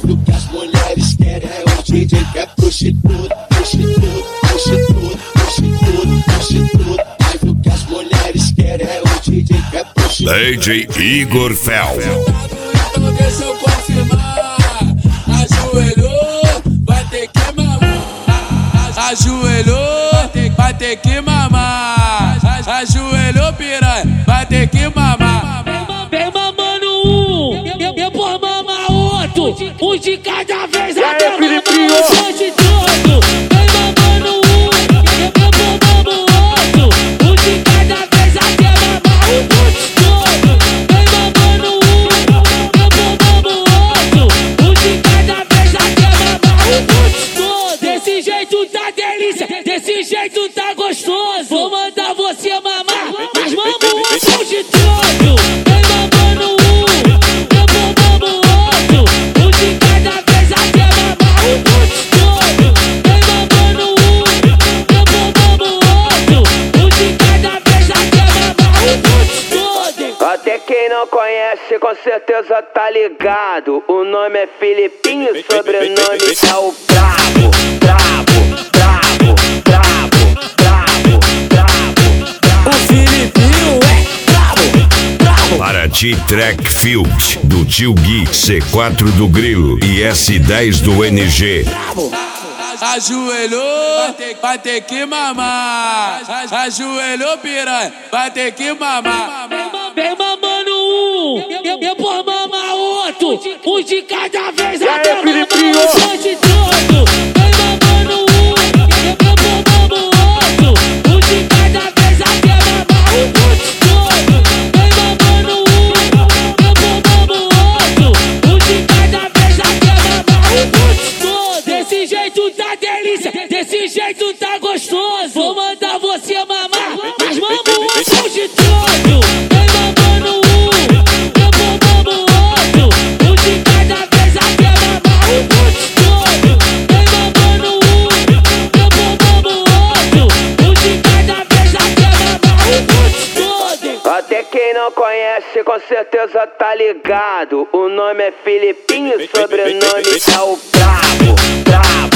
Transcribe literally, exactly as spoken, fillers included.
Mas o que as mulheres querem é o D J que é prostituta, prostituta, prostituta, prostituta, prostituta. Mas o que as mulheres querem é o D J que é prostituta. D J Igor Fel. Então deixa eu confirmar. Ajoelhou, vai ter que mamar. Ajoelhou, vai ter que mamar. Ajoelhou, piranha, vai ter que mamar. Vem mamando um, depois mama outro. Um de cada vez até mamar o bonde todo. Vem mamando um, depois mama outro. Um de cada vez até mamar o bonde todo. Vem mamando um, depois mama outro. Um de cada vez até mamar o bonde todo. Desse jeito tá delícia, desse jeito tá gostoso. Vou mandar você mamar, mas mama o bonde todo. Vem mamando um, depois mama outro. Um de cada vez até mamar o bonde todo. Vem mamando um, depois mama outro. Um de cada vez até mamar o bonde todo. Até quem não conhece com certeza tá ligado. O nome é Filipinho, sobrenome é o Brabo. Brabo, brabo, brabo, brabo, brabo. O Filipinho é brabo, brabo. Paraty Track Field do Tio Gui, C quatro do Grilo e S dez do N G. Ajoelhou, vai ter que mamar. Ajoelhou, piranha, vai ter que mamar. Vem mamando um, depois mama outro. Um de cada vez até mamar o bonde todo. Vem mamando um, depois mama outro. Um de cada vez até mamar o bonde todo. Vem mamando um, depois mama outro. Um de cada vez até mamar o bonde todo. Desse jeito tá delícia, desse jeito tá gostoso. Vou mandar você mamar, mas mama o bonde todo. Vem mamando um, depois mama outro. Um de cada vez até mamar o bonde todo. Vem mamando um, depois mama outro. Um de cada vez até mamar o bonde todo. Até quem não conhece com certeza tá ligado. O nome é Filipinho, sobrenome é o Brabo. Brabo.